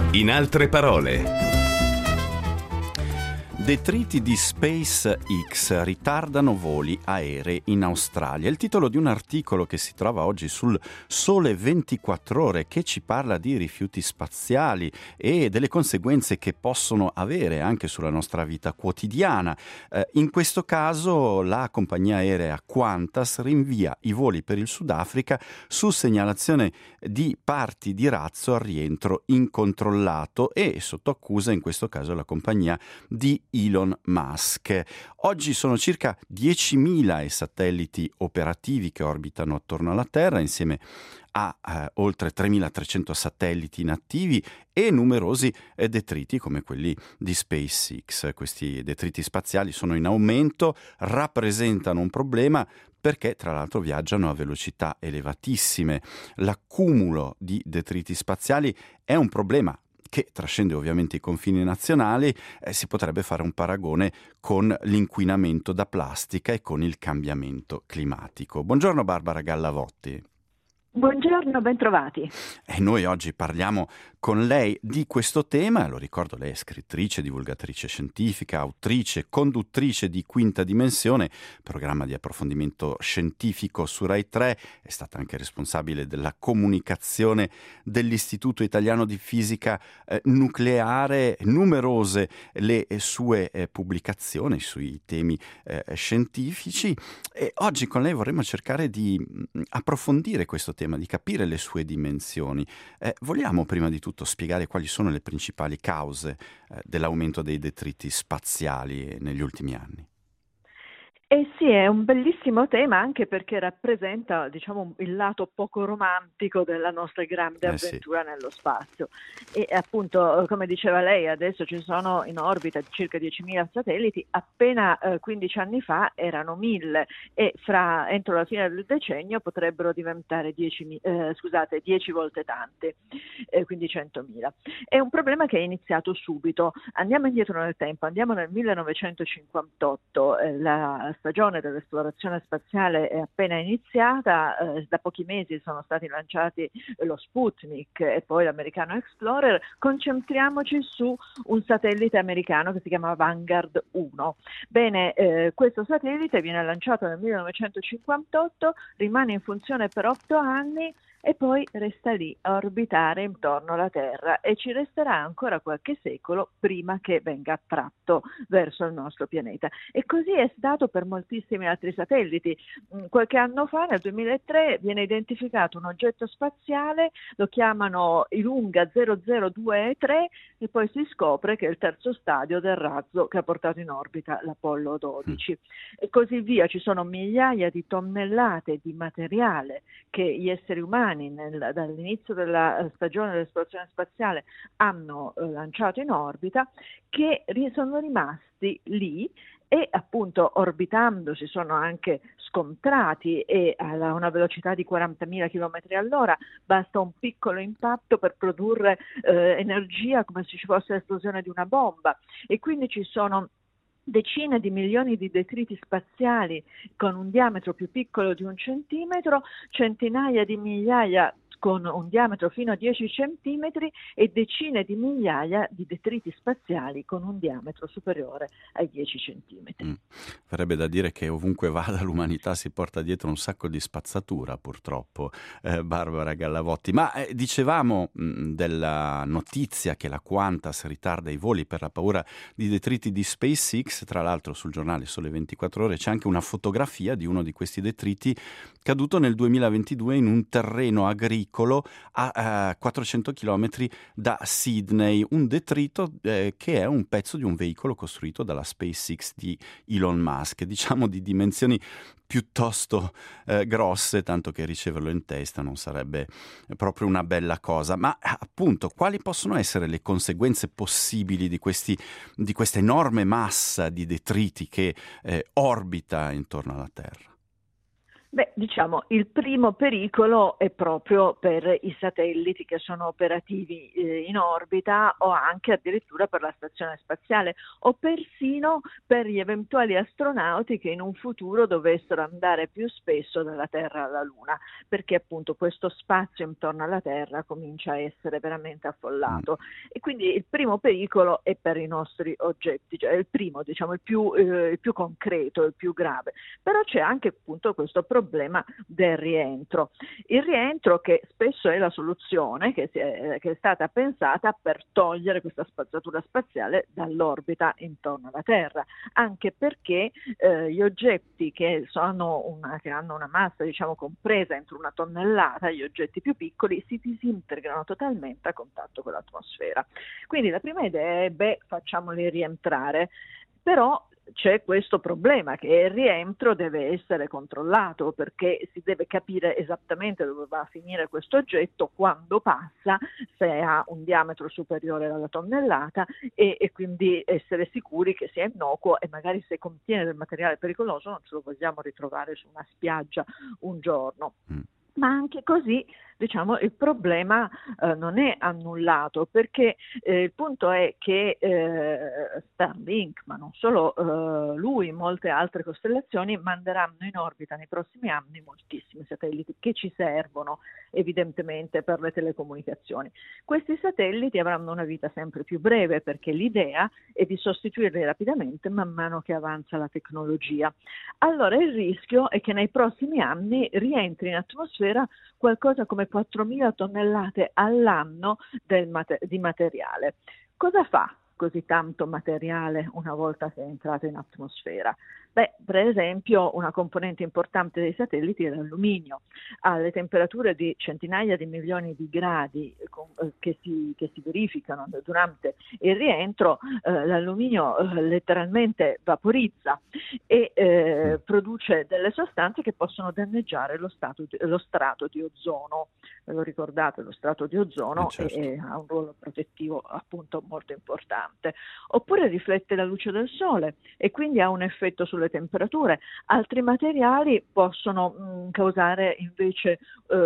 In altre parole. Detriti di SpaceX ritardano voli aerei in Australia. Il titolo di un articolo che si trova oggi sul Sole 24 Ore, che ci parla di rifiuti spaziali e delle conseguenze che possono avere anche sulla nostra vita quotidiana. In questo caso la compagnia aerea Qantas rinvia i voli per il Sudafrica su segnalazione di parti di razzo al rientro incontrollato e sotto accusa in questo caso la compagnia di Elon Musk. Oggi sono circa 10.000 i satelliti operativi che orbitano attorno alla Terra, insieme a oltre 3.300 satelliti inattivi e numerosi detriti come quelli di SpaceX. Questi detriti spaziali sono in aumento, rappresentano un problema perché tra l'altro viaggiano a velocità elevatissime. L'accumulo di detriti spaziali è un problema che trascende ovviamente i confini nazionali. Si potrebbe fare un paragone con l'inquinamento da plastica e con il cambiamento climatico. Buongiorno Barbara Gallavotti. Buongiorno, bentrovati. E noi oggi parliamo con lei di questo tema. Lo ricordo, lei è scrittrice, divulgatrice scientifica, autrice, conduttrice di Quinta Dimensione, programma di approfondimento scientifico su Rai 3. È stata anche responsabile della comunicazione dell'Istituto Italiano di Fisica Nucleare. Numerose le sue pubblicazioni sui temi scientifici. E oggi con lei vorremmo cercare di approfondire questo tema, di capire le sue dimensioni. Vogliamo prima di tutto spiegare quali sono le principali cause dell'aumento dei detriti spaziali negli ultimi anni? Sì, è un bellissimo tema anche perché rappresenta, diciamo, il lato poco romantico della nostra grande avventura nello spazio. E appunto, come diceva lei, adesso ci sono in orbita circa 10.000 satelliti, appena 15 anni fa erano 1.000 e entro la fine del decennio potrebbero diventare 10 volte tante, quindi 100.000. È un problema che è iniziato subito. Andiamo indietro nel tempo, andiamo nel 1958, la stagione dell'esplorazione spaziale è appena iniziata, da pochi mesi sono stati lanciati lo Sputnik e poi l'americano Explorer. Concentriamoci su un satellite americano che si chiama Vanguard 1. Bene, questo satellite viene lanciato nel 1958, rimane in funzione per 8 anni e poi resta lì a orbitare intorno alla Terra e ci resterà ancora qualche secolo prima che venga attratto verso il nostro pianeta. E così è stato per moltissimi altri satelliti. Qualche anno fa, nel 2003, viene identificato un oggetto spaziale, lo chiamano Ilunga 002E3 e poi si scopre che è il terzo stadio del razzo che ha portato in orbita l'Apollo 12. E così via, ci sono migliaia di tonnellate di materiale che gli esseri umani dall'inizio della stagione dell'esplorazione spaziale hanno lanciato in orbita, che sono rimasti lì e appunto orbitando si sono anche scontrati e a una velocità di 40.000 km all'ora. Basta un piccolo impatto per produrre energia come se ci fosse l'esplosione di una bomba, e quindi ci sono decine di milioni di detriti spaziali con un diametro più piccolo di 1 centimetro, centinaia di migliaia con un diametro fino a 10 centimetri e decine di migliaia di detriti spaziali con un diametro superiore ai 10 centimetri. Farebbe da dire che ovunque vada l'umanità si porta dietro un sacco di spazzatura, purtroppo, Barbara Gallavotti. Ma dicevamo della notizia che la Qantas ritarda i voli per la paura di detriti di SpaceX. Tra l'altro sul giornale Sole 24 Ore c'è anche una fotografia di uno di questi detriti caduto nel 2022 in un terreno agricolo a 400 km da Sydney, un detrito che è un pezzo di un veicolo costruito dalla SpaceX di Elon Musk, diciamo di dimensioni piuttosto grosse, tanto che riceverlo in testa non sarebbe proprio una bella cosa. Ma appunto, quali possono essere le conseguenze possibili di questa enorme massa di detriti che orbita intorno alla Terra? Beh, diciamo, il primo pericolo è proprio per i satelliti che sono operativi in orbita o anche addirittura per la stazione spaziale o persino per gli eventuali astronauti che in un futuro dovessero andare più spesso dalla Terra alla Luna, perché appunto questo spazio intorno alla Terra comincia a essere veramente Mm. affollato. E quindi il primo pericolo è per i nostri oggetti, cioè il primo, diciamo, il più concreto, il più grave. Però c'è anche appunto questo problema del rientro. Il rientro che spesso è la soluzione che è stata pensata per togliere questa spazzatura spaziale dall'orbita intorno alla Terra, anche perché gli oggetti che hanno una massa diciamo compresa entro 1 tonnellata, gli oggetti più piccoli, si disintegrano totalmente a contatto con l'atmosfera. Quindi la prima idea è, beh, facciamoli rientrare, però c'è questo problema che il rientro deve essere controllato perché si deve capire esattamente dove va a finire questo oggetto, quando passa, se ha un diametro superiore alla tonnellata e quindi essere sicuri che sia innocuo e magari se contiene del materiale pericoloso non ce lo vogliamo ritrovare su una spiaggia un giorno. Mm. Ma anche così, diciamo, il problema non è annullato, perché il punto è che Starlink, ma non solo lui, molte altre costellazioni, manderanno in orbita nei prossimi anni moltissimi satelliti che ci servono evidentemente per le telecomunicazioni. Questi satelliti avranno una vita sempre più breve perché l'idea è di sostituirli rapidamente man mano che avanza la tecnologia. Allora il rischio è che nei prossimi anni rientri in atmosfera qualcosa come 4.000 tonnellate all'anno di materiale. Cosa fa così tanto materiale una volta che è entrato in atmosfera? Beh, per esempio, una componente importante dei satelliti è l'alluminio. Alle temperature di centinaia di milioni di gradi che si verificano durante il rientro, l'alluminio letteralmente vaporizza e Mm. produce delle sostanze che possono danneggiare lo strato di ozono. Ve lo ricordate, lo strato di ozono Certo. ha un ruolo protettivo appunto molto importante. Oppure riflette la luce del sole e quindi ha un effetto sulle temperature. Altri materiali possono causare invece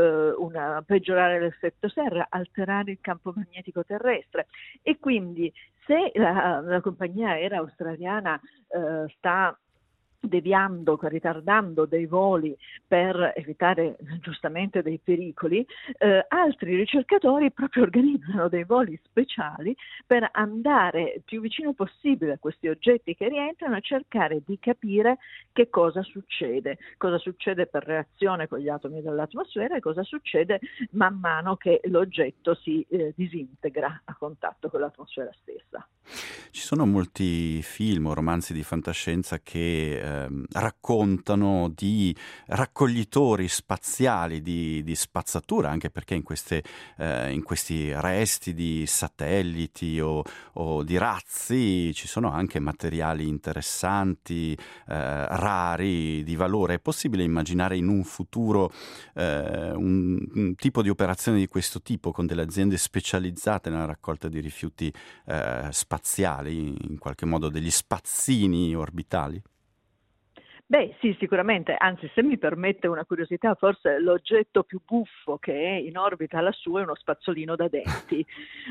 peggiorare l'effetto serra, alterare il campo magnetico terrestre e quindi se la compagnia aerea australiana sta deviando, ritardando dei voli per evitare giustamente dei pericoli, altri ricercatori proprio organizzano dei voli speciali per andare più vicino possibile a questi oggetti che rientrano e cercare di capire che cosa succede per reazione con gli atomi dell'atmosfera e cosa succede man mano che l'oggetto si disintegra a contatto con l'atmosfera stessa. Ci sono molti film o romanzi di fantascienza che raccontano di raccoglitori spaziali di spazzatura, anche perché in questi resti di satelliti o di razzi ci sono anche materiali interessanti, rari, di valore. È possibile immaginare in un futuro un tipo di operazione di questo tipo con delle aziende specializzate nella raccolta di rifiuti spaziali, in qualche modo degli spazzini orbitali? Beh, sì, sicuramente, anzi, se mi permette una curiosità, forse l'oggetto più buffo che è in orbita lassù è uno spazzolino da denti.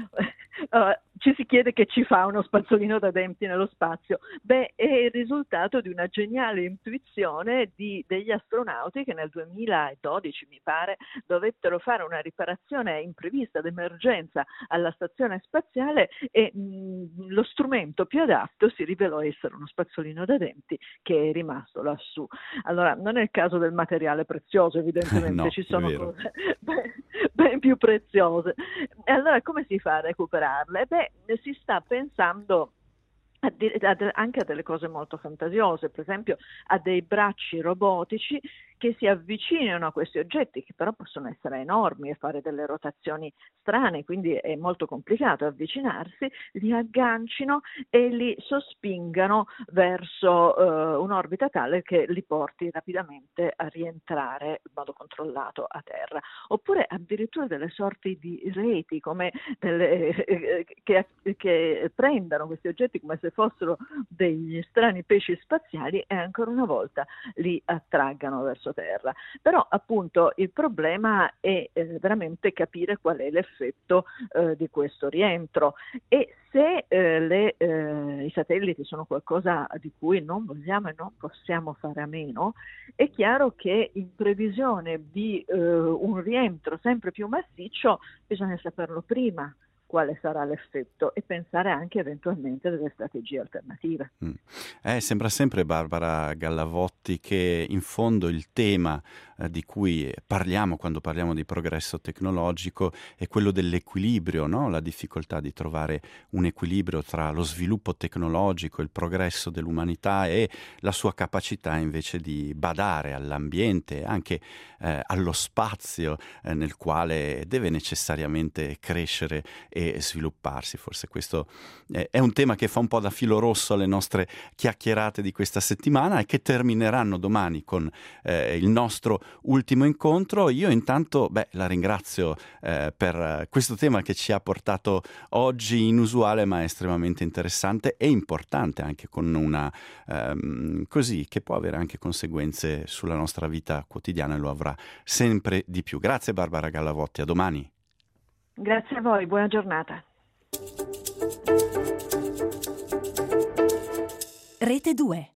Ci si chiede che ci fa uno spazzolino da denti nello spazio. Beh, è il risultato di una geniale intuizione degli astronauti che nel 2012, mi pare, dovettero fare una riparazione imprevista d'emergenza alla stazione spaziale e lo strumento più adatto si rivelò essere uno spazzolino da denti che è rimasto lassù. Allora, non è il caso del materiale prezioso, evidentemente, No, ci è sono vero. cose ben più preziose. E allora come si fa a recuperarle? Beh, si sta pensando anche a delle cose molto fantasiose, per esempio a dei bracci robotici che si avvicinano a questi oggetti che però possono essere enormi e fare delle rotazioni strane, quindi è molto complicato avvicinarsi, li aggancino e li sospingano verso un'orbita tale che li porti rapidamente a rientrare in modo controllato a terra. Oppure addirittura delle sorti di reti come che prendano questi oggetti come se fossero degli strani pesci spaziali e ancora una volta li attraggano verso sotterra. Però appunto il problema è veramente capire qual è l'effetto di questo rientro, e se i satelliti sono qualcosa di cui non vogliamo e non possiamo fare a meno, è chiaro che in previsione di un rientro sempre più massiccio bisogna saperlo prima quale sarà l'effetto e pensare anche eventualmente a delle strategie alternative. Sembra sempre, Barbara Gallavotti, che in fondo il tema di cui parliamo quando parliamo di progresso tecnologico è quello dell'equilibrio, no? La difficoltà di trovare un equilibrio tra lo sviluppo tecnologico, il progresso dell'umanità e la sua capacità invece di badare all'ambiente, anche allo spazio nel quale deve necessariamente crescere e svilupparsi. Forse questo è un tema che fa un po' da filo rosso alle nostre chiacchierate di questa settimana e che termineranno domani con il nostro ultimo incontro. Io intanto la ringrazio per questo tema che ci ha portato oggi, inusuale ma estremamente interessante e importante, anche con una così, che può avere anche conseguenze sulla nostra vita quotidiana, e lo avrà sempre di più. Grazie Barbara Gallavotti, a domani. Grazie a voi, buona giornata. Rete 2.